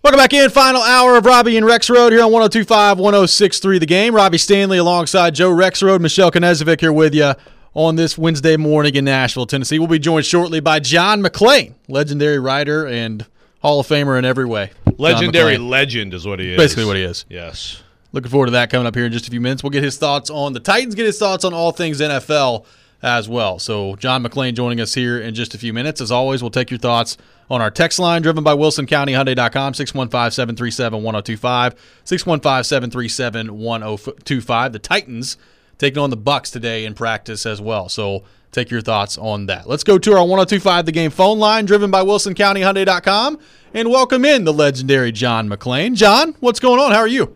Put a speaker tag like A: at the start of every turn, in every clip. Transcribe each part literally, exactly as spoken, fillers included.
A: Welcome back in. Final hour of Robbie and Rex Road here on one oh two point five, one oh six point three The Game. Robbie Stanley alongside Joe Rexrode, Michelle Knezovic here with you on this Wednesday morning in Nashville, Tennessee. We'll be joined shortly by John McClain, legendary writer and Hall of Famer in every way.
B: Legendary legend is what he is.
A: Basically what he is.
B: Yes.
A: Looking forward to that coming up here in just a few minutes. We'll get his thoughts on the Titans, get his thoughts on all things N F L as well. So John McClain joining us here in just a few minutes. As always, we'll take your thoughts on our text line driven by Wilson County Hyundai dot com, six one five, seven three seven, one oh two five, six one five, seven three seven, one oh two five. The Titans taking on the Bucs today in practice as well. So take your thoughts on that. Let's go to our one oh two point five The Game phone line driven by Wilson County Hyundai dot com and welcome in the legendary John McClain. John, what's going on? How are you?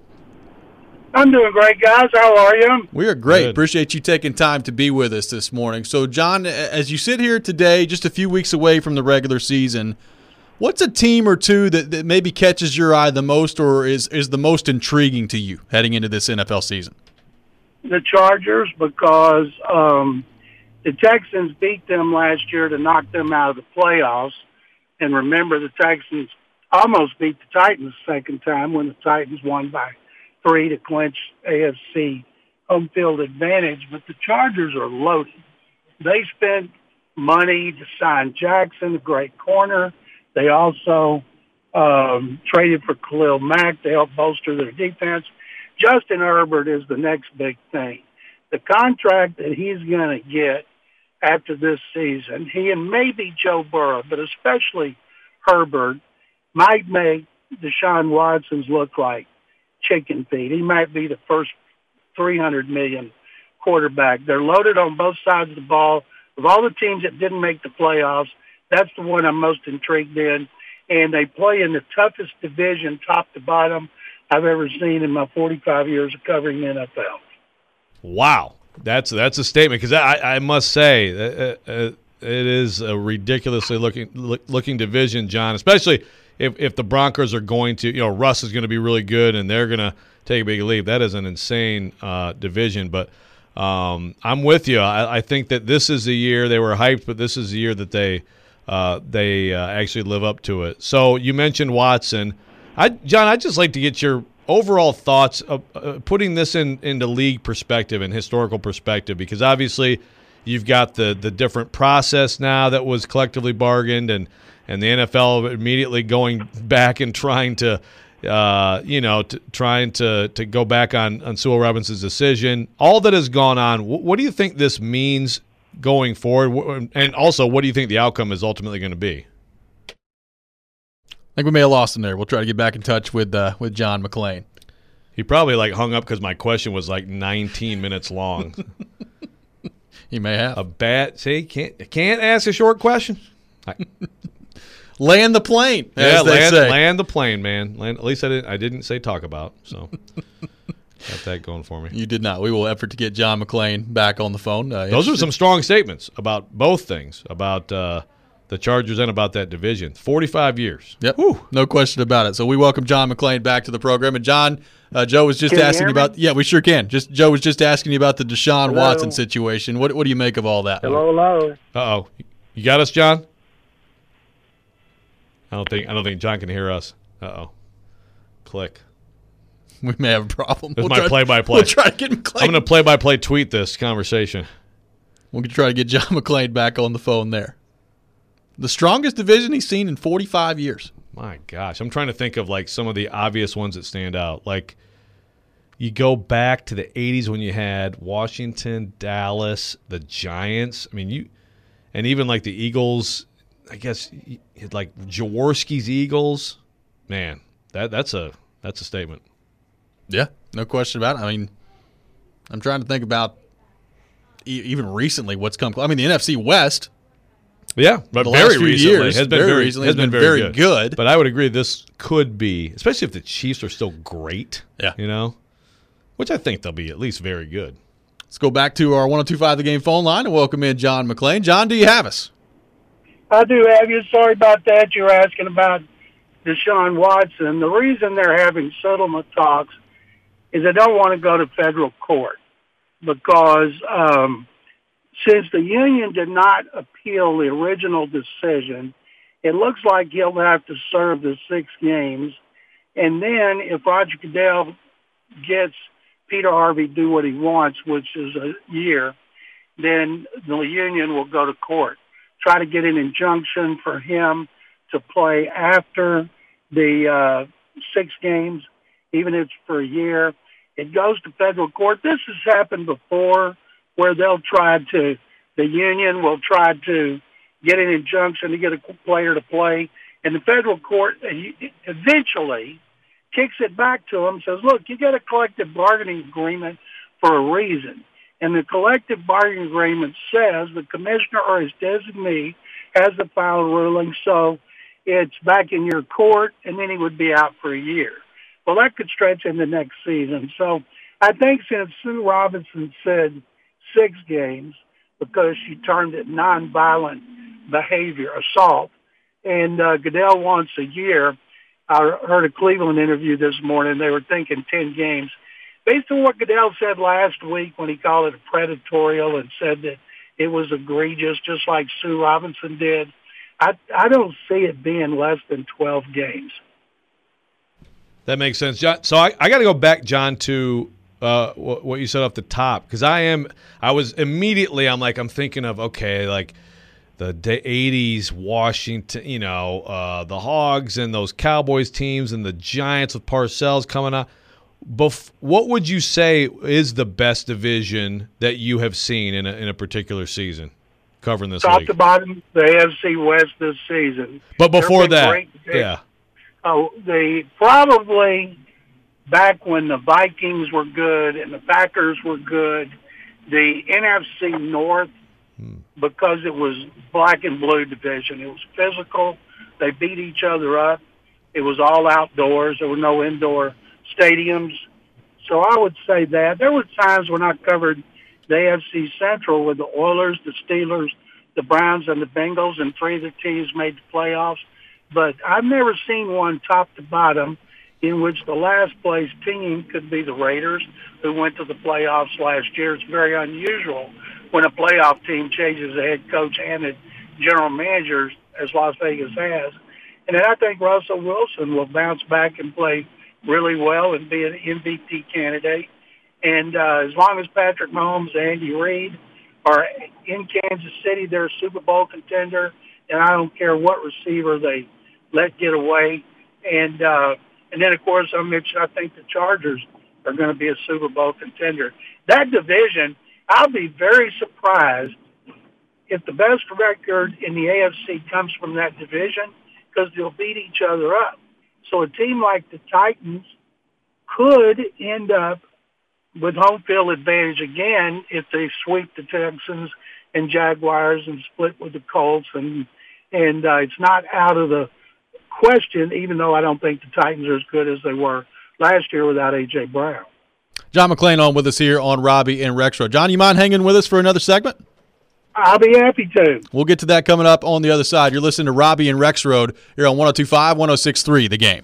C: I'm doing great, guys. How are you?
A: We are great.
B: Good.
A: Appreciate you taking time to be with us this morning. So, John, as you sit here today, just a few weeks away from the regular season, what's a team or two that, that maybe catches your eye the most or is, is the most intriguing to you heading into this N F L season?
C: The Chargers, because um, the Texans beat them last year to knock them out of the playoffs. And remember, the Texans almost beat the Titans the second time when the Titans won by three to clinch A F C home field advantage. But the Chargers are loaded. They spent money to sign Jackson, a great corner. They also um, traded for Khalil Mack to help bolster their defense. Justin Herbert is the next big thing. The contract that he's going to get after this season, he and maybe Joe Burrow, but especially Herbert, might make Deshaun Watson's look like chicken feed. He might be the first three hundred million dollars quarterback. They're loaded on both sides of the ball. Of all the teams that didn't make the playoffs, that's the one I'm most intrigued in. And they play in the toughest division, top to bottom, I've ever seen in my forty-five years of covering the N F L.
B: Wow. That's that's a statement because I, I must say uh, uh, it is a ridiculously looking look, looking division, John, especially if, if the Broncos are going to, you know, Russ is going to be really good and they're going to take a big lead. That is an insane uh, division. But um, I'm with you. I, I think that this is the year they were hyped, but this is the year that they uh, they uh, actually live up to it. So you mentioned Watson. I, John, I'd just like to get your overall thoughts of uh, putting this in into league perspective and historical perspective, because obviously you've got the the different process now that was collectively bargained, and and the N F L immediately going back and trying to uh, you know to, trying to to go back on on Sewell Robinson's decision. All that has gone on. What, what do you think this means going forward, and also what do you think the outcome is ultimately going to be?
A: I think we may have lost him there. We'll try to get back in touch with uh, with John McClain.
B: He probably like hung up because my question was like nineteen minutes long.
A: He may have
B: a bad. See, can't can't ask a short question. I,
A: land the plane, as
B: yeah,
A: they
B: land,
A: say.
B: land the plane, man. Land, at least I didn't. I didn't say talk about. So got that going for me.
A: You did not. We will effort to get John McClain back on the phone. Uh,
B: Those are some strong statements about both things, about uh, the Chargers and about that division. forty-five years.
A: Yep. Whew. No question about it. So we welcome John McClain back to the program. And John, uh, Joe was just
C: can
A: asking you about – yeah, we sure can. Just Joe was just asking you about the Deshaun
C: hello.
A: Watson situation. What what do you make of all that?
C: Hello, hello.
B: Uh-oh. You got us, John? I don't think I don't think John can hear us. Uh-oh. Click.
A: We may have a problem.
B: This is
A: we'll
B: my play-by-play.
A: We'll try to get McClain.
B: I'm going to play-by-play tweet this conversation.
A: We'll try to get John McClain back on the phone there. The strongest division he's seen in forty-five years.
B: My gosh. I'm trying to think of, like, some of the obvious ones that stand out. Like, you go back to the eighties when you had Washington, Dallas, the Giants. I mean, you – and even, like, the Eagles, I guess, like, Jaworski's Eagles. Man, that that's a that's a statement.
A: Yeah, no question about it. I mean, I'm trying to think about e- even recently what's come – I mean, the N F C West –
B: Yeah, but
A: the
B: very
A: last few
B: recently
A: years,
B: has been
A: very,
B: very,
A: recently
B: has
A: has been,
B: been
A: very
B: very
A: good.
B: good. But I would agree this could be, especially if the Chiefs are still great.
A: Yeah,
B: you know, which I think they'll be at least very good.
A: Let's go back to our one oh two point five The Game phone line and welcome in John McClain. John, do you have us?
C: I do have you. Sorry about that. You're asking about Deshaun Watson. The reason they're having settlement talks is they don't want to go to federal court because um, since the union did not appeal the original decision, it looks like he'll have to serve the six games And then if Roger Goodell gets Peter Harvey do what he wants, which is a year, then the union will go to court, try to get an injunction for him to play after the uh, six games, even if it's for a year. It goes to federal court. This has happened before where they'll try to, the union will try to get an injunction to get a player to play, and the federal court eventually kicks it back to them, says, look, you get a collective bargaining agreement for a reason. And the collective bargaining agreement says the commissioner or his designee has the final ruling, so it's back in your court, and then he would be out for a year. Well, that could stretch into next season. So I think since Sue Robinson said six games because she termed it nonviolent behavior, assault, and uh, Goodell wants a year, I heard a Cleveland interview this morning. They were thinking ten games. Based on what Goodell said last week when he called it predatorial and said that it was egregious, just like Sue Robinson did, I, I don't see it being less than twelve games.
B: That makes sense, John. So I, I got to go back, John, to uh, what, what you said off the top, because I am, I was immediately, I'm like, I'm thinking of, okay, like the eighties Washington, you know, uh, the Hogs and those Cowboys teams and the Giants with Parcells coming up. Bef- what would you say is the best division that you have seen in a, in a particular season covering this
C: Top
B: league?
C: to bottom, the A F C West this season.
B: But before that, yeah.
C: Oh, they probably back when the Vikings were good and the Packers were good, the N F C North, hmm. because it was black and blue division. It was physical. They beat each other up. It was all outdoors. There were no indoor stadiums. So I would say that. There were times when I covered the A F C Central with the Oilers, the Steelers, the Browns, and the Bengals, and three of the teams made the playoffs. But I've never seen one top to bottom in which the last place team could be the Raiders, who went to the playoffs last year. It's very unusual when a playoff team changes the head coach and the general managers, as Las Vegas has. And then I think Russell Wilson will bounce back and play really well and be an M V P candidate. And uh, as long as Patrick Mahomes and Andy Reid are in Kansas City, they're a Super Bowl contender, and I don't care what receiver they let get away. And uh, and then, of course, I mentioned I think the Chargers are going to be a Super Bowl contender. That division, I'll be very surprised if the best record in the A F C comes from that division, because they'll beat each other up. So a team like the Titans could end up with home field advantage again if they sweep the Texans and Jaguars and split with the Colts. And and uh, it's not out of the question, even though I don't think the Titans are as good as they were last year without A J. Brown.
A: John McClain on with us here on Robbie and Rexroad. John, you mind hanging with us for another segment?
C: I'll be happy to.
A: We'll get to that coming up on the other side. You're listening to Robbie and Rexroad here on one oh two point five, one oh six point three, The Game.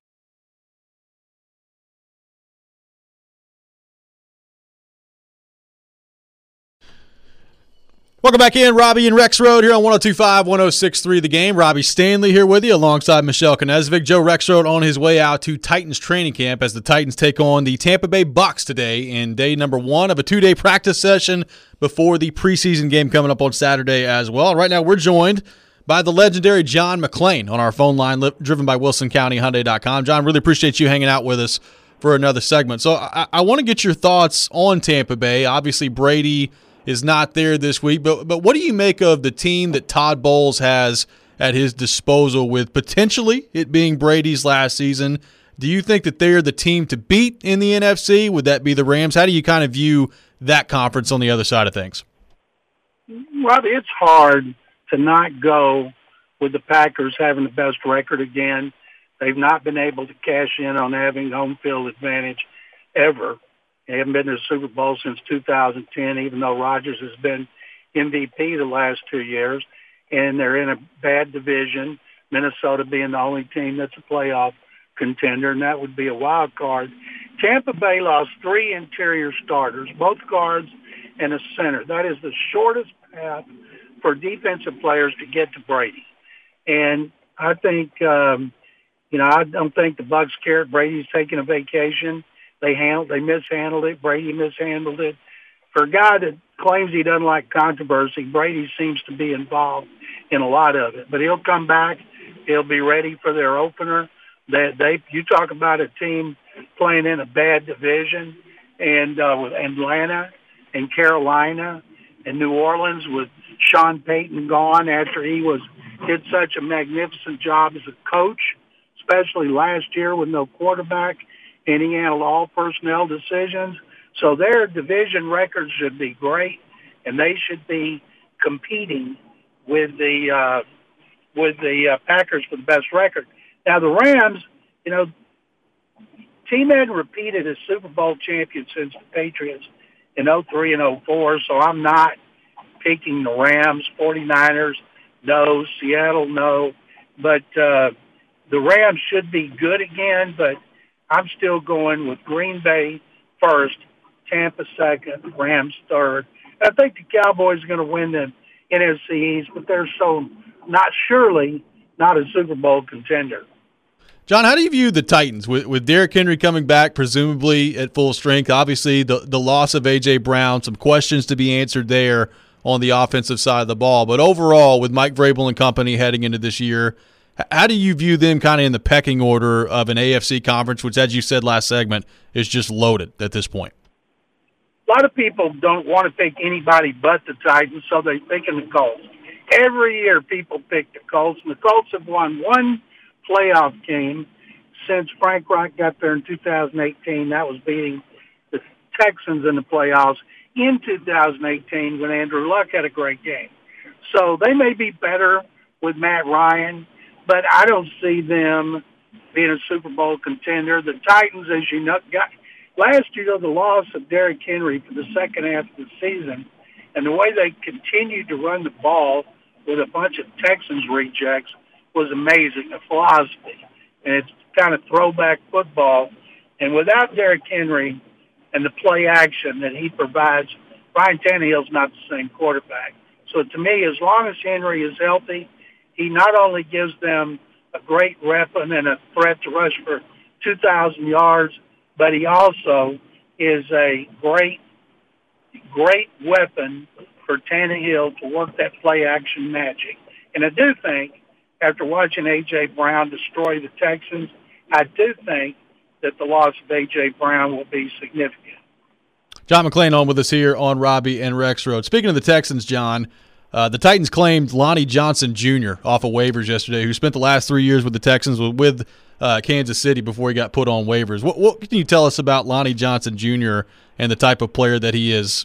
A: Welcome back in, Robbie and Rexroad here on one oh two point five, one oh six point three, The Game. Robbie Stanley here with you alongside Michelle Knezvik. Joe Rexroad on his way out to Titans training camp as the Titans take on the Tampa Bay Bucks today in day number one of a two-day practice session before the preseason game coming up on Saturday as well. Right now we're joined by the legendary John McClain on our phone line, driven by Wilson County Hyundai dot com. John, really appreciate you hanging out with us for another segment. So I, I want to get your thoughts on Tampa Bay. Obviously, Brady is not there this week, but but what do you make of the team that Todd Bowles has at his disposal, with potentially it being Brady's last season? Do you think that they're the team to beat in the N F C? Would that be the Rams? How do you kind of view that conference on the other side of things?
C: Robbie, it's hard to not go with the Packers having the best record again. They've not been able to cash in on having home field advantage ever. They haven't been to the Super Bowl since two thousand ten, even though Rodgers has been M V P the last two years. And they're in a bad division, Minnesota being the only team that's a playoff contender, and that would be a wild card. Tampa Bay lost three interior starters, both guards and a center. That is the shortest path for defensive players to get to Brady. And I think um, You know, I don't think the Bucs care. Brady's taking a vacation. They handled, they mishandled it. Brady mishandled it. For a guy that claims he doesn't like controversy, Brady seems to be involved in a lot of it. But he'll come back. He'll be ready for their opener. That they, they, you talk about a team playing in a bad division, and uh, with Atlanta and Carolina and New Orleans with Sean Payton gone after he was did such a magnificent job as a coach, especially last year with no quarterback, and he handled all personnel decisions. So their division records should be great, and they should be competing with the uh, with the uh, Packers for the best record. Now the Rams, you know, team hadn't repeated as Super Bowl champion since the Patriots in oh three and oh four, so I'm not picking the Rams. forty-niners, no. Seattle, no. But uh, the Rams should be good again, but I'm still going with Green Bay first, Tampa second, Rams third. I think the Cowboys are going to win the N F C East, but they're so not surely not a Super Bowl contender.
A: John, how do you view the Titans with with Derrick Henry coming back, presumably at full strength? Obviously, the the loss of A J. Brown, some questions to be answered there on the offensive side of the ball. But overall, with Mike Vrabel and company heading into this year, how do you view them kind of in the pecking order of an A F C conference, which, as you said last segment, is just loaded at this point?
C: A lot of people don't want to pick anybody but the Titans, so they're picking the Colts. Every year people pick the Colts, and the Colts have won one playoff game since Frank Reich got there in two thousand eighteen. That was beating the Texans in the playoffs in two thousand eighteen when Andrew Luck had a great game. So they may be better with Matt Ryan, but I don't see them being a Super Bowl contender. The Titans, as you know, got last year, the loss of Derrick Henry for the second half of the season, and the way they continued to run the ball with a bunch of Texans rejects was amazing, the philosophy. And it's kind of throwback football. And without Derrick Henry and the play action that he provides, Ryan Tannehill's not the same quarterback. So to me, as long as Henry is healthy, he not only gives them a great weapon and a threat to rush for two thousand yards, but he also is a great, great weapon for Tannehill to work that play action magic. And I do think, after watching A J. Brown destroy the Texans, I do think that the loss of A J. Brown will be significant.
A: John McClain on with us here on Robbie and Rex Road. Speaking of the Texans, John, uh, the Titans claimed Lonnie Johnson Junior off of waivers yesterday, who spent the last three years with the Texans with uh, Kansas City before he got put on waivers. What, what can you tell us about Lonnie Johnson Junior and the type of player that he is?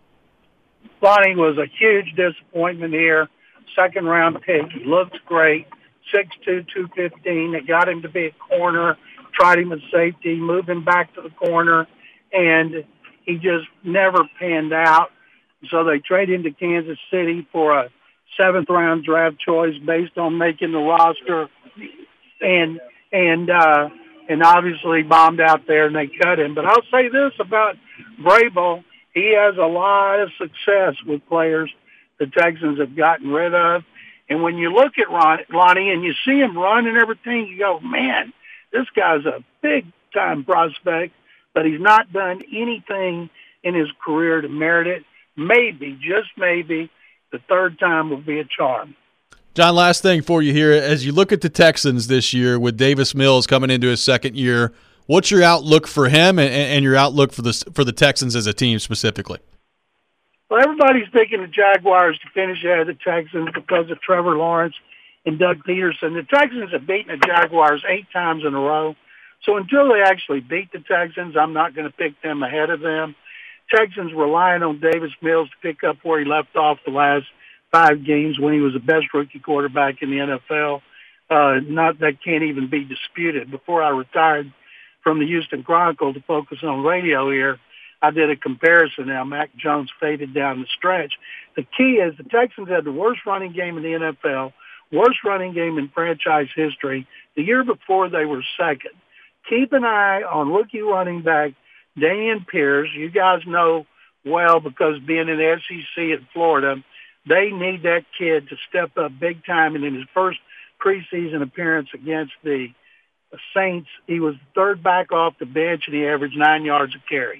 C: Lonnie was a huge disappointment here. Second round pick. He looked great. six two, two fifteen. They got him to be a corner, tried him at safety, moved him back to the corner, and he just never panned out. So they traded him to Kansas City for a seventh round draft choice based on making the roster, and and uh, and obviously bombed out there, and they cut him. But I'll say this about Vrabel: he has a lot of success with players the Texans have gotten rid of. And when you look at Ron, Lonnie and you see him run and everything, you go, man, this guy's a big-time prospect, but he's not done anything in his career to merit it. Maybe, just maybe, the third time will be a charm.
A: John, last thing for you here. As you look at the Texans this year with Davis Mills coming into his second year, what's your outlook for him and, and your outlook for the, for the Texans as a team specifically?
C: Well, everybody's picking the Jaguars to finish ahead of the Texans because of Trevor Lawrence and Doug Peterson. The Texans have beaten the Jaguars eight times in a row. So until they actually beat the Texans, I'm not going to pick them ahead of them. Texans relying on Davis Mills to pick up where he left off the last five games when he was the best rookie quarterback in the N F L. Uh, not that can't even be disputed. Before I retired from the Houston Chronicle to focus on radio here, I did a comparison. Now, Mac Jones faded down the stretch. The key is the Texans had the worst running game in the N F L, worst running game in franchise history. The year before, they were second. Keep an eye on rookie running back Dameon Pierce. You guys know well because being in the S E C in Florida, they need that kid to step up big time. And in his first preseason appearance against the the Saints, he was the third back off the bench, and he averaged nine yards a carry.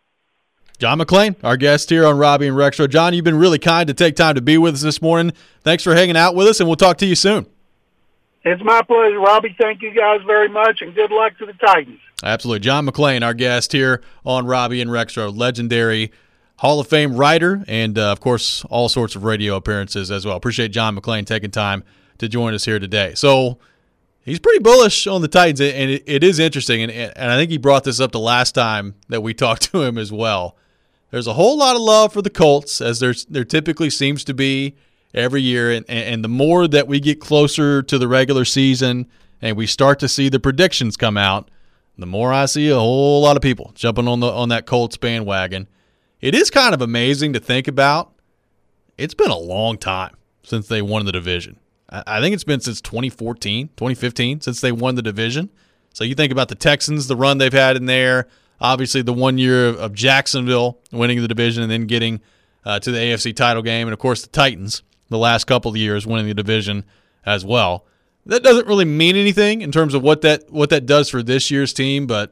A: John McClain, our guest here on Robbie and Rexro. John, you've been really kind to take time to be with us this morning. Thanks for hanging out with us, and we'll talk to you soon.
C: It's my pleasure, Robbie. Thank you guys very much, and good luck to the Titans.
A: Absolutely. John McClain, our guest here on Robbie and Rexro, legendary Hall of Fame writer, and, uh, of course, all sorts of radio appearances as well. Appreciate John McClain taking time to join us here today. So he's pretty bullish on the Titans, and it, it is interesting, and, and I think he brought this up the last time that we talked to him as well. There's a whole lot of love for the Colts, as there, there typically seems to be every year, and, and the more that we get closer to the regular season and we start to see the predictions come out, the more I see a whole lot of people jumping on the on that Colts bandwagon. It is kind of amazing to think about. It's been a long time since they won the division. I, I think it's been since twenty fourteen, twenty fifteen since they won the division. So you think about the Texans, the run they've had in there, obviously the one year of, of Jacksonville winning the division and then getting uh, to the A F C title game, and, of course, the Titans the last couple of years winning the division as well. That doesn't really mean anything in terms of what that what that does for this year's team, but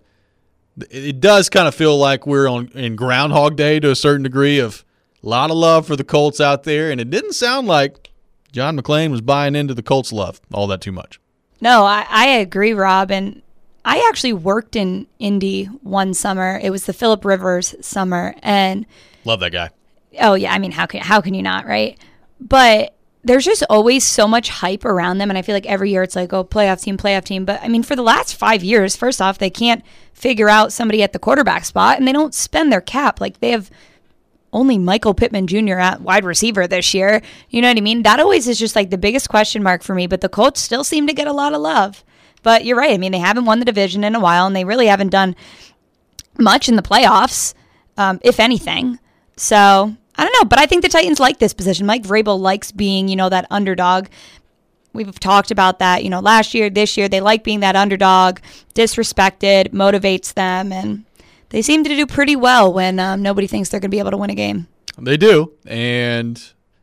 A: it does kind of feel like we're on in Groundhog Day to a certain degree, of a lot of love for the Colts out there, and it didn't sound like John McClain was buying into the Colts love all that too much.
D: No, I, I agree, Rob, and I actually worked in Indy one summer. It was the Phillip Rivers summer, and
A: love that guy.
D: Oh yeah, I mean, how can how can you not, right? But there's just always so much hype around them, and I feel like every year it's like, oh, playoff team, playoff team. But, I mean, for the last five years, first off, they can't figure out somebody at the quarterback spot, and they don't spend their cap. Like, they have only Michael Pittman Junior at wide receiver this year. You know what I mean? That always is just, like, the biggest question mark for me. But the Colts still seem to get a lot of love. But you're right. I mean, they haven't won the division in a while, and they really haven't done much in the playoffs, um, if anything. So I don't know, but I think the Titans like this position. Mike Vrabel likes being, you know, that underdog. We've talked about that, you know, last year, this year. They like being that underdog, disrespected, motivates them, and they seem to do pretty well when um, nobody thinks they're going to be able to win a game.
A: They do, and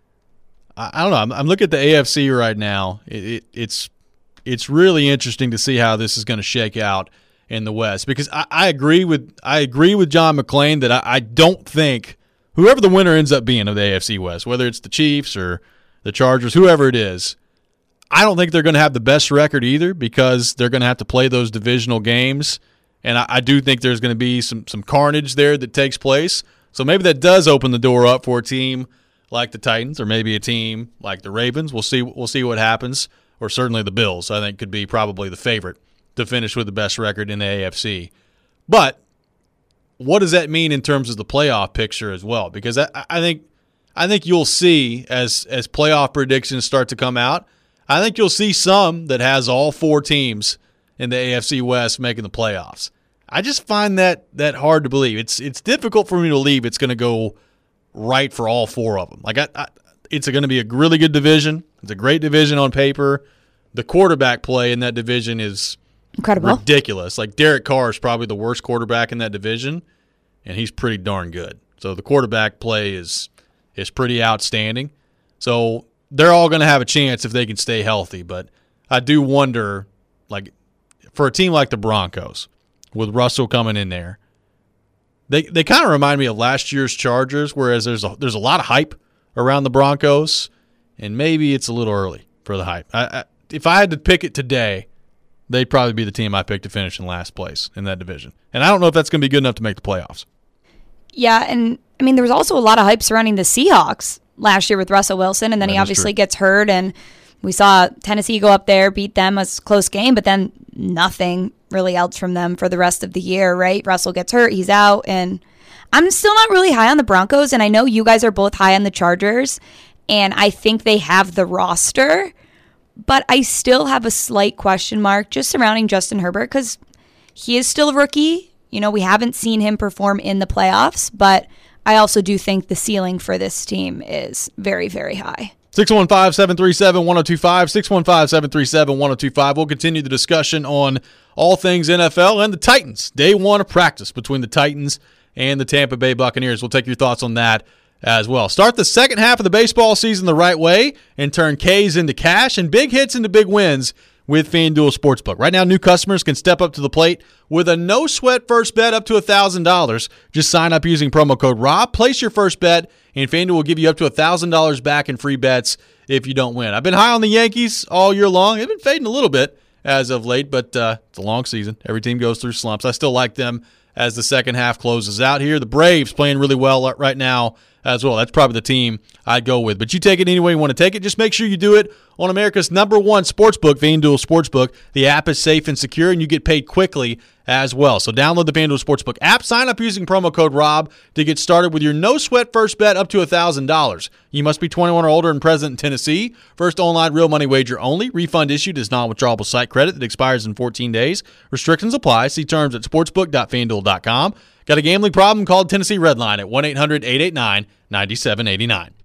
A: I, I don't know. I'm, I'm looking at the A F C right now. It, it, it's it's really interesting to see how this is going to shake out in the West, because I, I agree with I agree with John McClain that I, I don't think whoever the winner ends up being of the A F C West, whether it's the Chiefs or the Chargers, whoever it is, I don't think they're going to have the best record either, because they're going to have to play those divisional games. And I, I do think there's going to be some, some carnage there that takes place. So maybe that does open the door up for a team like the Titans, or maybe a team like the Ravens. We'll see We'll see what happens. Or certainly the Bills, I think, could be probably the favorite to finish with the best record in the A F C. But what does that mean in terms of the playoff picture as well? Because I, I think I think you'll see as as playoff predictions start to come out, I think you'll see some that has all four teams in the A F C West making the playoffs. I just find that that hard to believe. It's it's difficult for me to believe it's going to go right for all four of them. Like I, I, it's going to be a really good division. It's a great division on paper. The quarterback play in that division is
D: incredible,
A: ridiculous. Like Derek Carr is probably the worst quarterback in that division, and he's pretty darn good. So the quarterback play is is pretty outstanding. So they're all going to have a chance if they can stay healthy. But I do wonder, like, for a team like the Broncos, with Russell coming in there, they they kind of remind me of last year's Chargers, whereas there's a, there's a lot of hype around the Broncos, and maybe it's a little early for the hype. I, I, if I had to pick it today, they'd probably be the team I picked to finish in last place in that division. And I don't know if that's going to be good enough to make the playoffs.
D: Yeah, and, I mean, there was also a lot of hype surrounding the Seahawks last year with Russell Wilson, and then
A: that
D: he obviously
A: true.
D: gets hurt, and we saw Tennessee go up there, beat them, a close game, but then nothing really else from them for the rest of the year, right? Russell gets hurt, he's out, and I'm still not really high on the Broncos, and I know you guys are both high on the Chargers, and I think they have the roster, but I still have a slight question mark just surrounding Justin Herbert, because he is still a rookie. You know, we haven't seen him perform in the playoffs, but I also do think the ceiling for this team is very, very high.
A: six one five, seven three seven, one oh two five, six one five, seven three seven, one oh two five. We'll continue the discussion on all things N F L and the Titans. Day one of practice between the Titans and the Tampa Bay Buccaneers. We'll take your thoughts on that as well. Start the second half of the baseball season the right way and turn K's into cash and big hits into big wins with FanDuel Sportsbook. Right now, new customers can step up to the plate with a no-sweat first bet up to one thousand dollars. Just sign up using promo code ROB, place your first bet, and FanDuel will give you up to one thousand dollars back in free bets if you don't win. I've been high on the Yankees all year long. They've been fading a little bit as of late, but uh, it's a long season. Every team goes through slumps. I still like them as the second half closes out here. The Braves playing really well right now as well. That's probably the team I'd go with. But you take it any way you want to take it. Just make sure you do it on America's number one sportsbook, FanDuel Sportsbook. The app is safe and secure, and you get paid quickly as well. So download the FanDuel Sportsbook app. Sign up using promo code ROB to get started with your no-sweat first bet up to one thousand dollars. You must be twenty-one or older and present in Tennessee. First online real money wager only. Refund issued is non-withdrawable site credit that expires in fourteen days. Restrictions apply. See terms at sportsbook dot fan duel dot com. Got a gambling problem? Call Tennessee Redline at one eight hundred eight eight nine nine seven eight nine.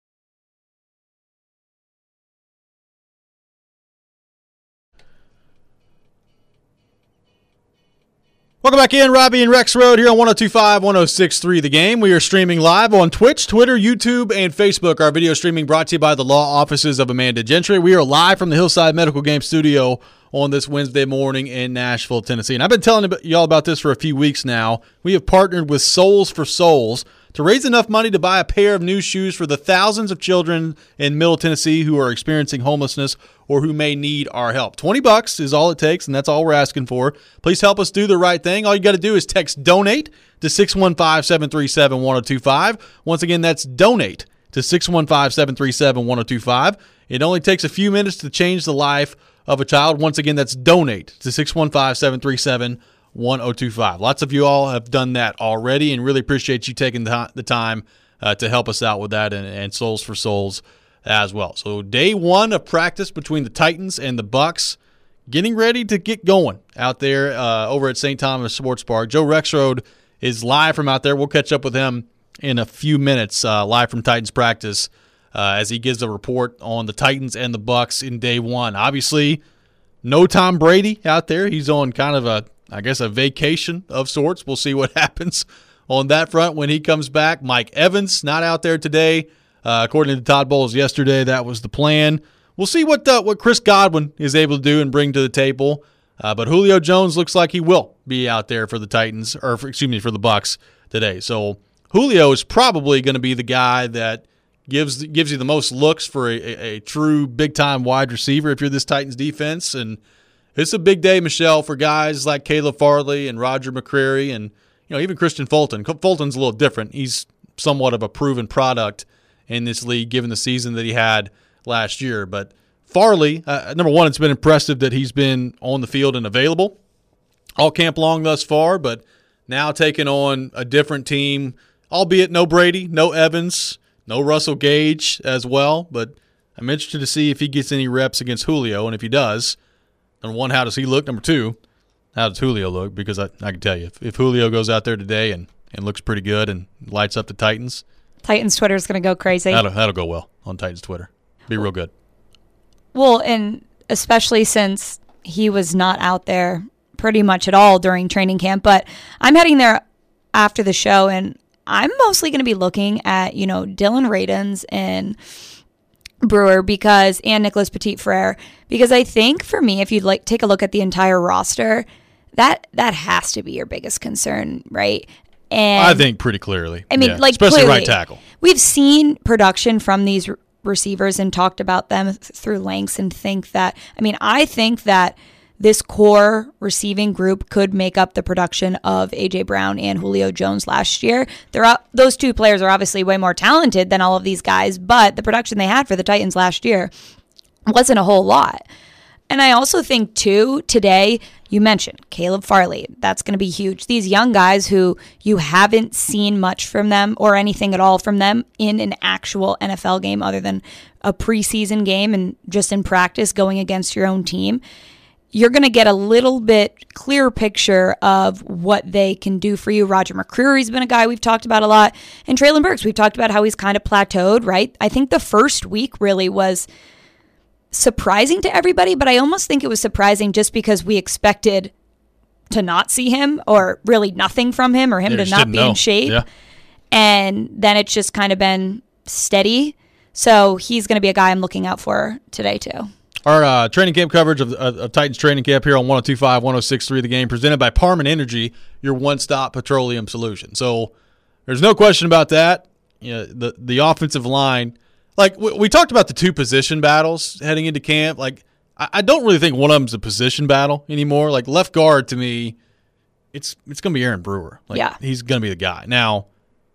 A: Welcome back in, Robbie and Rex Road here on one oh two point five, one oh six point three The Game. We are streaming live on Twitch, Twitter, YouTube, and Facebook. Our video streaming brought to you by the law offices of Amanda Gentry. We are live from the Hillside Medical Game Studio on this Wednesday morning in Nashville, Tennessee. And I've been telling y'all about this for a few weeks now. We have partnered with Souls for Souls to raise enough money to buy a pair of new shoes for the thousands of children in Middle Tennessee who are experiencing homelessness or who may need our help. twenty bucks is all it takes, and that's all we're asking for. Please help us do the right thing. All you got to do is text DONATE to six one five, seven three seven, one oh two five. Once again, that's DONATE to six one five, seven three seven, one oh two five. It only takes a few minutes to change the life of a child. Once again, that's DONATE to six one five, seven three seven, one oh two five. Lots of you all have done that already, and really appreciate you taking the time uh, to help us out with that, and, and Souls for Souls as well. So day one of practice between the Titans and the Bucks, getting ready to get going out there uh, over at Saint Thomas Sports Park. Joe Rexrode is live from out there. We'll catch up with him in a few minutes, uh, live from Titans practice, uh, as he gives a report on the Titans and the Bucks in day one. Obviously, no Tom Brady out there. He's on kind of a, I guess, a vacation of sorts. We'll see what happens on that front when he comes back. Mike Evans not out there today. Uh, according to Todd Bowles yesterday, that was the plan. We'll see what uh, what Chris Godwin is able to do and bring to the table. Uh, but Julio Jones looks like he will be out there for the Titans, or for, excuse me, for the Bucks today. So Julio is probably going to be the guy that gives gives you the most looks for a, a, a true big-time wide receiver if you're this Titans defense. And it's a big day, Michelle, for guys like Caleb Farley and Roger McCreary and you know even Christian Fulton. Fulton's a little different. He's somewhat of a proven product in this league, given the season that he had last year. But Farley, uh, number one, it's been impressive that he's been on the field and available all camp long thus far, but now taking on a different team, albeit no Brady, no Evans, no Russell Gage as well. But I'm interested to see if he gets any reps against Julio, and if he does, number one, how does he look? Number two, how does Julio look? Because I, I can tell you, if, if Julio goes out there today and, and looks pretty good and lights up the Titans,
D: Titans Twitter is going to go crazy.
A: That'll, that'll go well on Titans Twitter. Be real good.
D: Well, and especially since he was not out there pretty much at all during training camp. But I'm heading there after the show, and I'm mostly going to be looking at, you know, Dylan Radins and Brewer because and Nicholas Petit-Frere, because I think for me, if you'd like take a look at the entire roster, that that has to be your biggest concern, right? And
A: I think pretty clearly.
D: I mean,
A: yeah.
D: like
A: especially
D: clearly,
A: right tackle.
D: We've seen production from these re- receivers and talked about them th- through lengths and think that, I mean, I think that this core receiving group could make up the production of A J Brown and Julio Jones last year. They're out, those two players are obviously way more talented than all of these guys, but the production they had for the Titans last year wasn't a whole lot. And I also think, too, today, you mentioned Caleb Farley. That's going to be huge. These young guys who you haven't seen much from them or anything at all from them in an actual N F L game other than a preseason game and just in practice going against your own team, you're going to get a little bit clearer picture of what they can do for you. Roger McCreary's been a guy we've talked about a lot. And Treylon Burks, we've talked about how he's kind of plateaued, right? I think the first week really was surprising to everybody, but I almost think it was surprising just because we expected to not see him or really nothing from him or him
A: They
D: to not be
A: know.
D: in shape.
A: Yeah.
D: And then it's just kind of been steady. So he's going to be a guy I'm looking out for today too.
A: Our uh, training camp coverage of, of, of Titans training camp here on one oh two point five, one oh six point three The Game, presented by Parman Energy, your one-stop petroleum solution. So there's no question about that. You know, the the offensive line, like we, we talked about the two position battles heading into camp. Like I, I don't really think one of them's a position battle anymore. Like left guard to me, it's it's going to be Aaron Brewer. Like,
D: yeah,
A: he's going to be the guy. Now,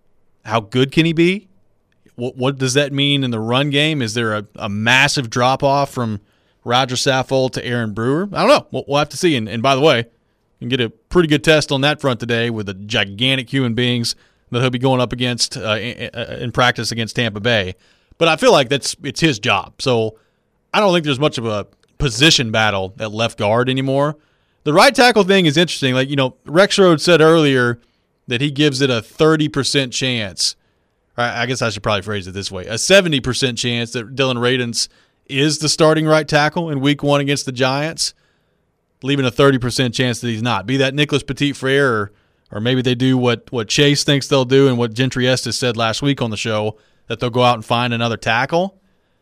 A: how good can he be? What what does that mean in the run game? Is there a, a massive drop off from Roger Saffold to Aaron Brewer? I don't know. We'll, we'll have to see. And, and by the way, you can get a pretty good test on that front today with the gigantic human beings that he'll be going up against uh, in, in practice against Tampa Bay. But I feel like that's it's his job. So I don't think there's much of a position battle at left guard anymore. The right tackle thing is interesting. Like, you know, Rexrode said earlier that he gives it a thirty percent chance. I guess I should probably phrase it this way. A seventy percent chance that Dylan Radunz is the starting right tackle in week one against the Giants, leaving a thirty percent chance that he's not. Be that Nicholas Petit-Frere, or, or maybe they do what, what Chase thinks they'll do and what Gentry Estes said last week on the show, that they'll go out and find another tackle.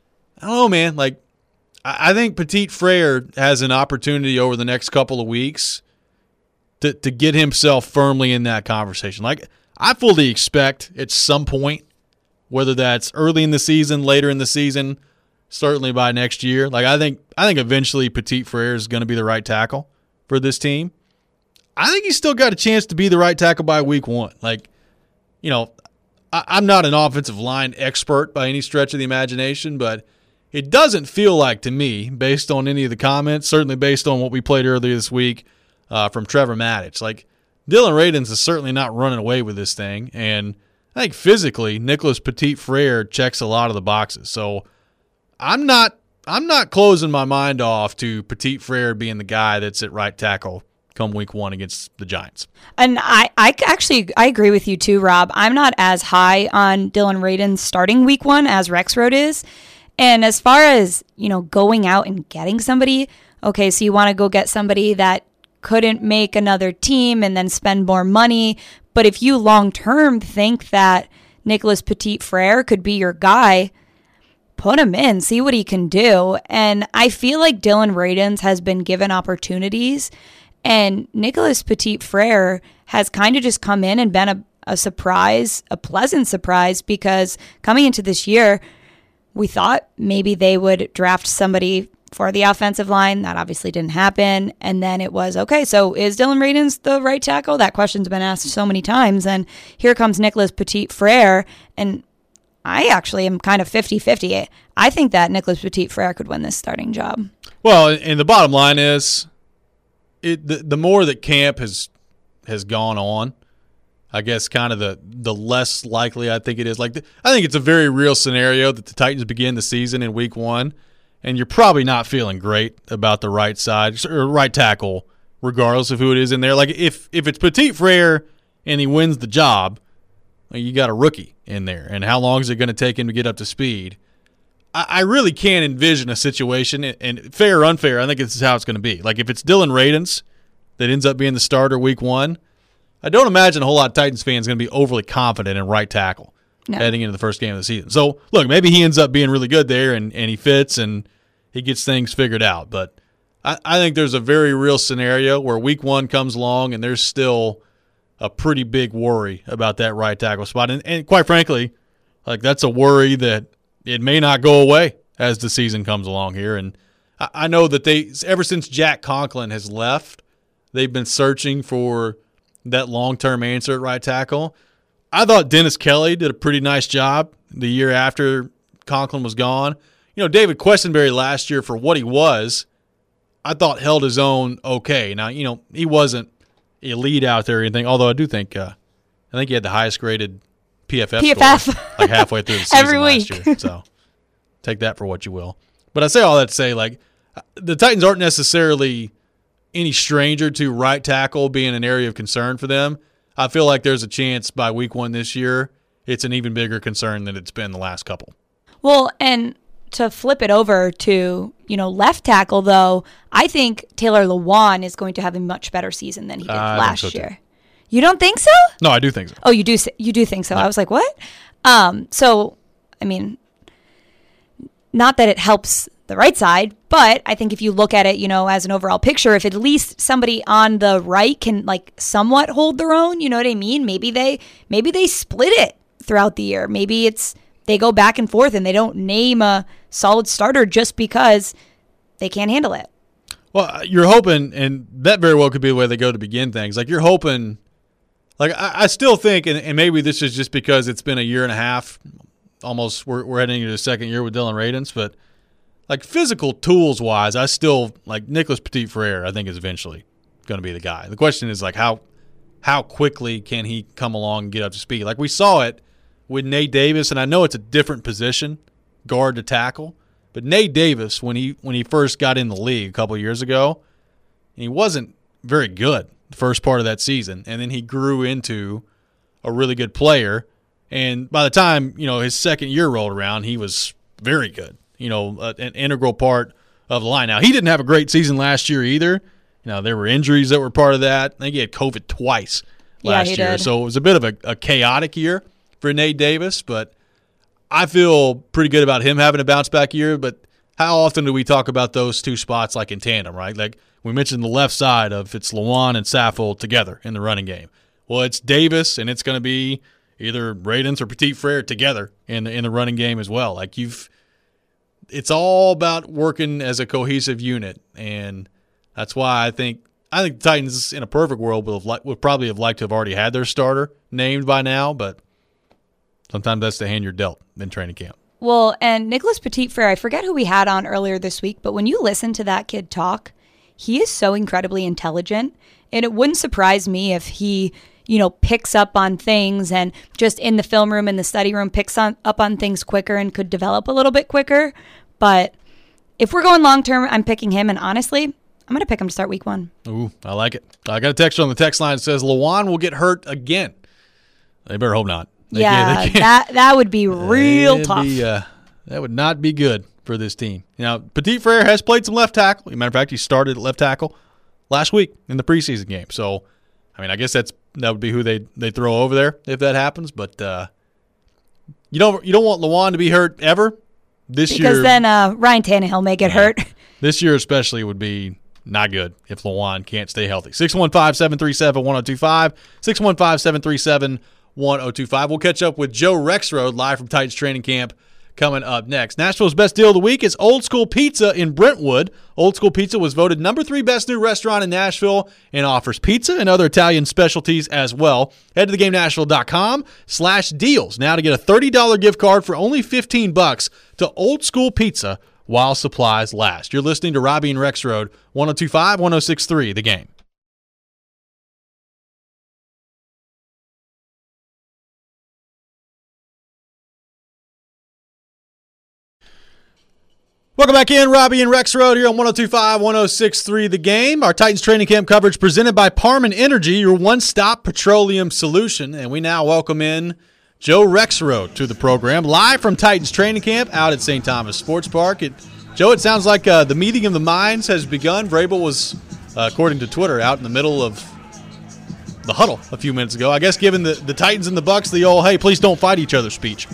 A: I don't know, man. Like, I, I think Petit-Frere has an opportunity over the next couple of weeks to, to get himself firmly in that conversation. Like, I fully expect at some point, whether that's early in the season, later in the season, certainly by next year. Like I think, I think eventually Petit-Frere is going to be the right tackle for this team. I think he's still got a chance to be the right tackle by week one. Like, you know, I, I'm not an offensive line expert by any stretch of the imagination, but it doesn't feel like to me, based on any of the comments, certainly based on what we played earlier this week uh, from Trevor Maddich, like Dylan Radunz is certainly not running away with this thing, and I think physically Nicholas Petit-Frere checks a lot of the boxes. So I'm not I'm not closing my mind off to Petit-Frere being the guy that's at right tackle come week one against the Giants.
D: And I, I actually I agree with you too, Rob. I'm not as high on Dylan Radunz starting week one as Rexrode is. And as far as, you know, going out and getting somebody, okay, so you want to go get somebody that couldn't make another team and then spend more money. But if you long-term think that Nicholas Petit-Frere could be your guy, put him in, see what he can do. And I feel like Dylan Radunz has been given opportunities, and Nicholas Petit-Frere has kind of just come in and been a, a surprise, a pleasant surprise, because coming into this year, we thought maybe they would draft somebody for the offensive line. That obviously didn't happen. And then it was, okay, so is Dylan Radunz the right tackle? That question's been asked so many times. And here comes Nicholas Petit-Frere. And I actually am kind of fifty-fifty. I think that Nicholas Petit-Frere could win this starting job.
A: Well, and the bottom line is, it the, the more that camp has has gone on, I guess kind of the, the less likely I think it is. Like the, I think it's a very real scenario that the Titans begin the season in week one, and you're probably not feeling great about the right side or right tackle, regardless of who it is in there. Like if if it's Petit-Frere and he wins the job, you got a rookie in there, and how long is it going to take him to get up to speed? I, I really can't envision a situation, and fair or unfair, I think this is how it's going to be. Like if it's Dylan Radunz that ends up being the starter week one, I don't imagine a whole lot of Titans fans going to be overly confident in right tackle no. heading into the first game of the season. So, look, maybe he ends up being really good there, and, and he fits, and he gets things figured out. But I, I think there's a very real scenario where week one comes along, and there's still a pretty big worry about that right tackle spot. And, and quite frankly, like that's a worry that it may not go away as the season comes along here. And I, I know that they, ever since Jack Conklin has left, they've been searching for that long-term answer at right tackle. I thought Dennis Kelly did a pretty nice job the year after Conklin was gone. You know, David Questenberry last year, for what he was, I thought held his own okay. Now, you know, he wasn't elite out there or anything, although I do think uh, I think he had the highest graded P F F,
D: P F F.
A: score like halfway through the season
D: Every
A: last
D: week.
A: year. So take that for what you will. But I say all that to say, like, the Titans aren't necessarily any stranger to right tackle being an area of concern for them. I feel like there's a chance by week one this year it's an even bigger concern than it's been the last couple.
D: Well, and to flip it over to, you know, left tackle, though, I think Taylor Lewan is going to have a much better season than he did
A: uh,
D: last
A: so
D: year.
A: Too.
D: You don't think so?
A: No, I do think so.
D: Oh, you do you do think so?
A: No.
D: I was like, what? Um, so, I mean, not that it helps the right side. But I think if you look at it, you know, as an overall picture, if at least somebody on the right can like somewhat hold their own, you know what I mean? Maybe they maybe they split it throughout the year. Maybe it's they go back and forth and they don't name a solid starter just because they can't handle it.
A: Well, you're hoping, and that very well could be the way they go to begin things. Like, you're hoping, like, I, I still think, and, and maybe this is just because it's been a year and a half, almost, we're, we're heading into the second year with Dylan Radins, but, like, physical tools-wise, I still, like, Nicholas Petit-Frere, I think, is eventually going to be the guy. The question is, like, how how quickly can he come along and get up to speed? Like, we saw it with Nate Davis, and I know it's a different position, guard to tackle, but Nate Davis, when he when he first got in the league a couple of years ago, he wasn't very good the first part of that season, and then he grew into a really good player. And by the time you know his second year rolled around, he was very good. You know, uh, an integral part of the line. Now, he didn't have a great season last year either. You know, there were injuries that were part of that. I think he had COVID twice last
D: yeah, he
A: year,
D: did.
A: so it was a bit of a, a chaotic year for Nate Davis, but I feel pretty good about him having a bounce back year. But how often do we talk about those two spots like in tandem, right? Like we mentioned the left side of it's Lewan and Saffold together in the running game. Well, it's Davis and it's going to be either Radins or Petit-Frere together in the, in the running game as well. Like you've, it's all about working as a cohesive unit, and that's why I think I think the Titans in a perfect world would have li- would probably have liked to have already had their starter named by now, but sometimes that's the hand you're dealt in training camp.
D: Well, and Nicholas Petit-Frere, I forget who we had on earlier this week, but when you listen to that kid talk, he is so incredibly intelligent, and it wouldn't surprise me if he, you know, picks up on things and just in the film room, in the study room, picks on, up on things quicker and could develop a little bit quicker. But if we're going long-term, I'm picking him, and honestly, I'm going to pick him to start week one.
A: Ooh, I like it. I got a text on the text line that says Lewan will get hurt again. They better hope not. They
D: yeah,
A: can't, they
D: that that would be real
A: It'd
D: tough.
A: Be, uh, that would not be good for this team. Now, Petit-Frere has played some left tackle. As a matter of fact, he started at left tackle last week in the preseason game. So, I mean, I guess that's that would be who they they throw over there if that happens. But uh, you don't you don't want Lewan to be hurt ever this
D: because
A: year.
D: Because then uh, Ryan Tannehill may get
A: yeah,
D: hurt.
A: This year especially would be not good if Lewan can't stay healthy. six one five, seven three seven, one oh two five. six one five, seven three seven, one oh two five. We'll catch up with Joe Rexrode live from Titans training camp coming up next. Nashville's best deal of the week is Old School Pizza in Brentwood. Old School Pizza was voted number three best new restaurant in Nashville and offers pizza and other Italian specialties as well. Head to theGameNashville.com slash deals now to get a thirty dollars gift card for only fifteen bucks to Old School Pizza while supplies last. You're listening to Robbie and Rexrode, one oh two five, one oh six three, The Game. Welcome back in, Robbie and Rexrode here on one oh two five, one oh six three The Game. Our Titans training camp coverage presented by Parman Energy, your one-stop petroleum solution. And we now welcome in Joe Rexrode to the program, live from Titans training camp out at Saint Thomas Sports Park. It, Joe, it sounds like uh, the meeting of the minds has begun. Vrabel was, uh, according to Twitter, out in the middle of the huddle a few minutes ago. I guess giving the, the Titans and the Bucks the old, hey, please don't fight each other speech.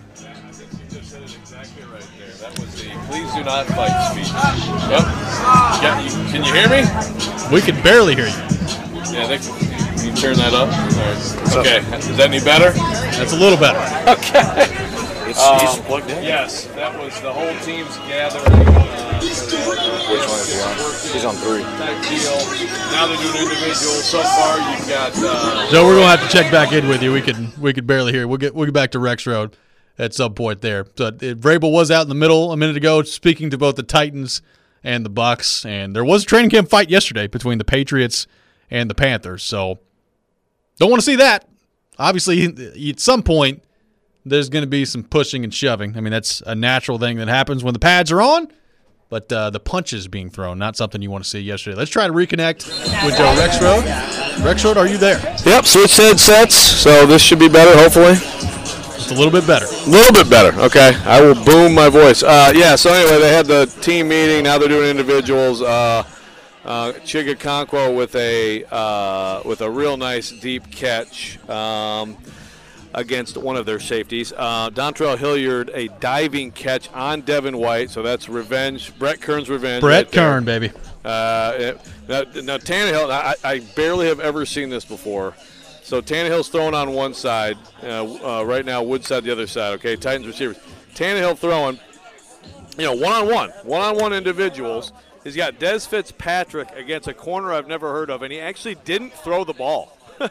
E: Please do not fight speech. Yep. Yeah, you, can you hear me?
A: We can barely hear you.
E: Yeah, they, can you turn that up? All right. Okay. Is that any better?
A: That's a little better.
E: Okay.
F: It's,
E: Um,
F: he's plugged in.
E: Yes, that was the whole team's gathering. Uh,
F: Which one is he on? He's on three.
E: type deal. Now they're doing individuals. So far, you've got. Uh,
A: Joe, we're gonna have to check back in with you. We could we could barely hear. We'll get we'll get back to Rexrode at some point there. So it, Vrabel was out in the middle a minute ago, speaking to both the Titans and the Bucks, and there was a training camp fight yesterday between the Patriots and the Panthers. So don't want to see that. Obviously, at some point, there's going to be some pushing and shoving. I mean, that's a natural thing that happens when the pads are on, but uh, the punches being thrown, not something you want to see yesterday. Let's try to reconnect with Joe Rexrode. Rexrode, are you there?
F: Yep, switched headsets, so this should be better, hopefully.
A: Just a little bit better.
F: A little bit better, okay. I will boom my voice. Uh, yeah, so anyway, they had the team meeting. Now they're doing individuals. Uh, uh, Chigakonkwo with a uh, with a real nice deep catch. Um, against one of their safeties. Uh, Dontrell Hilliard, a diving catch on Devin White, so that's revenge. Brett Kern's revenge.
A: Brett
F: right there.
A: Kern, baby.
F: Uh, it, now, now Tannehill, I, I barely have ever seen this before. So Tannehill's throwing on one side. Uh, uh, right now, Woodside the other side. Okay, Titans receivers. Tannehill throwing, you know, one-on-one, one-on-one individuals. He's got Des Fitzpatrick against a corner I've never heard of, and he actually didn't throw the ball.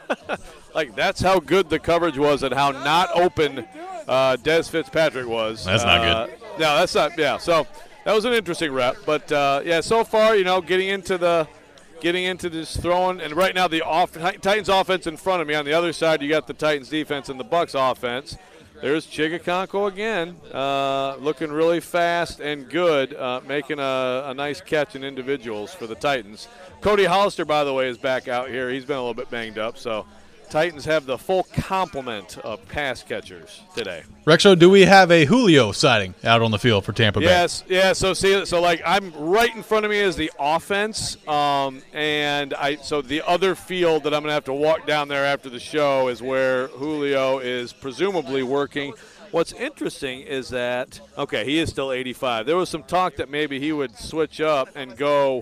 F: Like, that's how good the coverage was and how not open uh, Des Fitzpatrick was.
B: That's not
F: uh,
B: good.
F: No, that's not. Yeah, so that was an interesting rep. But, uh, yeah, so far, you know, getting into the getting into this throwing. And right now the off, Titans offense in front of me. On the other side, you got the Titans defense and the Bucks offense. There's Chigakonko again, uh, looking really fast and good, uh, making a, a nice catch in individuals for the Titans. Cody Hollister, by the way, is back out here. He's been a little bit banged up, so Titans have the full complement of pass catchers today.
A: Rexo, do we have a Julio sighting out on the field for Tampa Bay?
F: Yes, yeah. So see, so like I'm right in front of me is the offense, um, and I so the other field that I'm gonna have to walk down there after the show is where Julio is presumably working. What's interesting is that okay, he is still eighty-five. There was some talk that maybe he would switch up and go.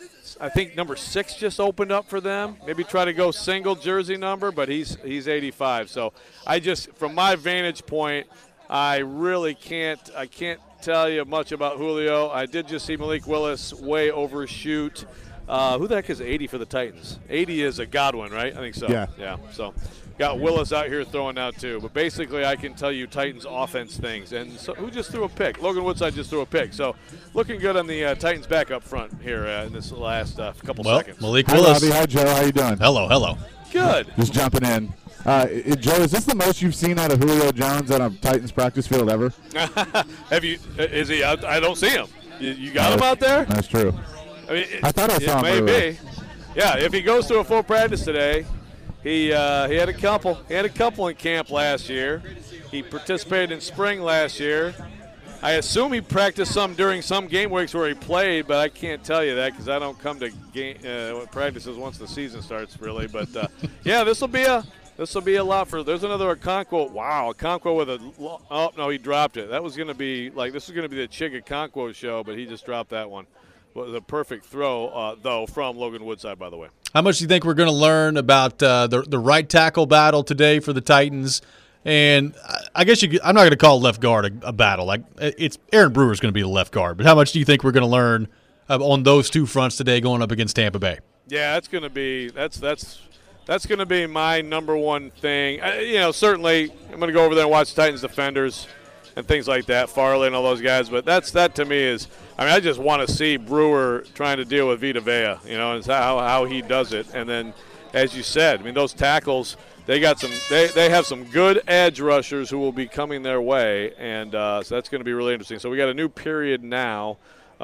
F: I think number six just opened up for them. Maybe try to go single jersey number, but he's he's eighty-five. So I just, from my vantage point, I really can't I can't tell you much about Julio. I did just see Malik Willis way overshoot. Uh, who the heck is eighty for the Titans? eighty is a Godwin, right? I think so.
G: Yeah.
F: Yeah. So got Willis out here throwing out too. But basically, I can tell you Titans offense things. And so, who just threw a pick? Logan Woodside just threw a pick. So looking good on the uh, Titans back up front here uh, in this last uh, couple
A: Well,
F: seconds.
A: Malik
G: Hi,
A: Willis.
G: Robbie. Hi, Joe. How you doing?
A: Hello, hello.
F: Good.
G: Just jumping in. Uh, it- Joe, is this the most you've seen out of Julio Jones on a Titans practice field ever?
F: Have you? Is he out? I don't see him. You, you got
G: No,
F: him out there?
G: That's true.
F: I mean, it,
G: I thought I saw
F: it
G: him
F: may
G: earlier.
F: be. Yeah, if he goes to a full practice today, he uh, he had a couple. He had a couple in camp last year. He participated in spring last year. I assume he practiced some during some game weeks where he played, but I can't tell you that because I don't come to game uh, practices once the season starts, really. But uh, yeah, this will be a this will be a lot for. There's another Okonkwo. Wow, Okonkwo with a. Oh no, he dropped it. That was going to be like this was going to be the Chig Okonkwo show, but he just dropped that one. Was a perfect throw, uh, though, from Logan Woodside, by the way.
A: How much do you think we're going to learn about uh, the the right tackle battle today for the Titans? And I guess you could, I'm not going to call left guard a, a battle. Like it's Aaron Brewer's going to be the left guard. But how much do you think we're going to learn uh, on those two fronts today going up against Tampa Bay?
F: Yeah, that's going to be that's that's that's going to be my number one thing. I, you know, certainly I'm going to go over there and watch Titans defenders and things like that, Farley and all those guys. But that's that to me is. I mean, I just want to see Brewer trying to deal with Vita Vea, you know, and how how he does it. And then, as you said, I mean, those tackles, they got some, they, they have some good edge rushers who will be coming their way, and uh, so that's going to be really interesting. So we got a new period now,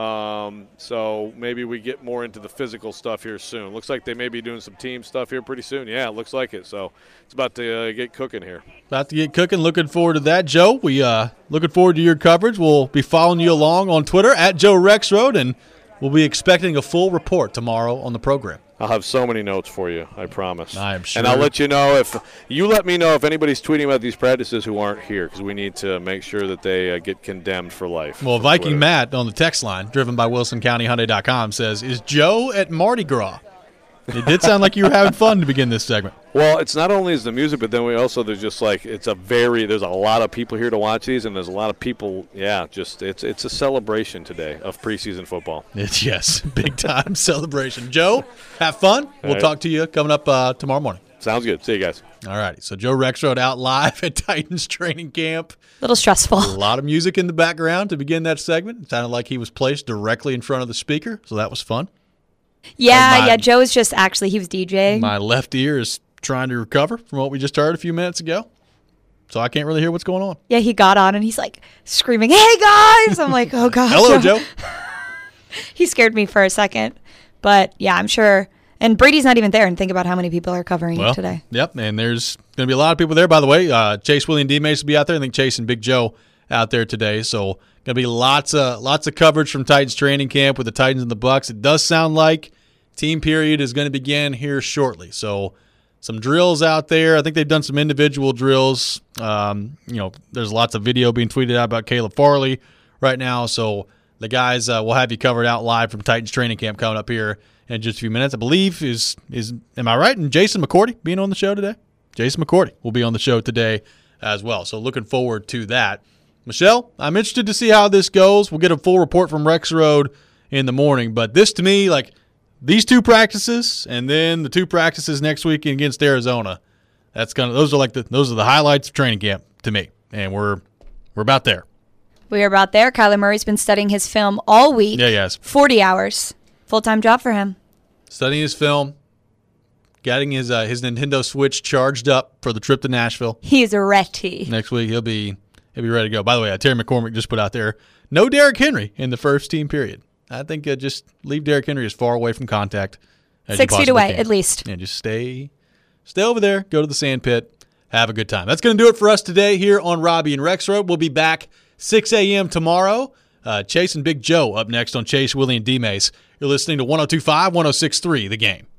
F: um, so maybe we get more into the physical stuff here soon. Looks like they may be doing some team stuff here pretty soon. Yeah, it looks like it. So it's about to uh, get cooking here.
A: About to get cooking. Looking forward to that, Joe. We uh looking forward to your coverage. We'll be following you along on Twitter at Joe Rexroad, and we'll be expecting a full report tomorrow on the program.
F: I'll have so many notes for you, I promise.
A: I am sure.
F: And I'll let you know if you let me know if anybody's tweeting about these practices who aren't here, because we need to make sure that they uh, get condemned for life.
A: Well,
F: for
A: Viking
F: Twitter.
A: Matt on the text line, driven by Wilson County Hyundai dot com, says, "Is Joe at Mardi Gras?" It did sound like you were having fun to begin this segment.
F: Well, it's not only is the music, but then we also there's just like it's a very there's a lot of people here to watch these, and there's a lot of people. Yeah, just it's it's a celebration today of preseason football.
A: It's yes, big time celebration. Joe, have fun. We'll
F: right.
A: talk to you coming up uh, tomorrow morning.
F: Sounds good. See you guys.
A: All righty. So Joe Rexroad out live at Titans training camp.
D: Little stressful.
A: A lot of music in the background to begin that segment. It sounded like he was placed directly in front of the speaker, so that was fun.
D: Yeah,
A: my-
D: yeah. Joe was just actually he was DJing.
A: My left ear is trying to recover from what we just heard a few minutes ago, so I can't really hear what's going on.
D: Yeah, he got on and he's like screaming, "Hey guys!" I'm like, "Oh God."
A: Hello, Joe.
D: He scared me for a second, but yeah, I'm sure. And Brady's not even there. And think about how many people are covering
A: Well,
D: it today.
A: Yep, and there's going to be a lot of people there. By the way, uh, Chase, William D. Mace will be out there. I think Chase and Big Joe out there today. So going to be lots of lots of coverage from Titans training camp with the Titans and the Bucks. It does sound like team period is going to begin here shortly. So some drills out there. I think they've done some individual drills. Um, you know, there's lots of video being tweeted out about Caleb Farley right now. So the guys uh, will have you covered out live from Titans training camp coming up here in just a few minutes. I believe is is am I right? And Jason McCourty being on the show today. Jason McCourty will be on the show today as well. So looking forward to that. Michelle, I'm interested to see how this goes. We'll get a full report from Rexroad in the morning. But this to me, like these two practices and then the two practices next week against Arizona, that's gonna those are like the those are the highlights of training camp to me. And we're we're about there.
D: We are about there. Kyler Murray's been studying his film all week.
A: Yeah, yes.
D: forty hours. Full-time job for him.
A: Studying his film, getting his uh, his Nintendo Switch charged up for the trip to Nashville.
D: He's ready.
A: Next week he'll be he'll be ready to go. By the way, uh, Terry McCormick just put out there, no Derrick Henry in the first team period. I think uh, just leave Derrick Henry as far away from contact as
D: Six
A: you
D: feet
A: possibly
D: away,
A: can.
D: at least.
A: Yeah, just stay stay over there, go to the sand pit, have a good time. That's going to do it for us today here on Robbie and Rexroad. We'll be back six a.m. tomorrow. Uh, Chase and Big Joe up next on Chase, Willie, and D-Mace. You're listening to one oh two point five, one oh six point three The Game.